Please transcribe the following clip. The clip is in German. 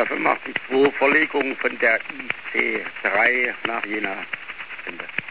185 Verlegung von der IC3 nach Jena. Ende.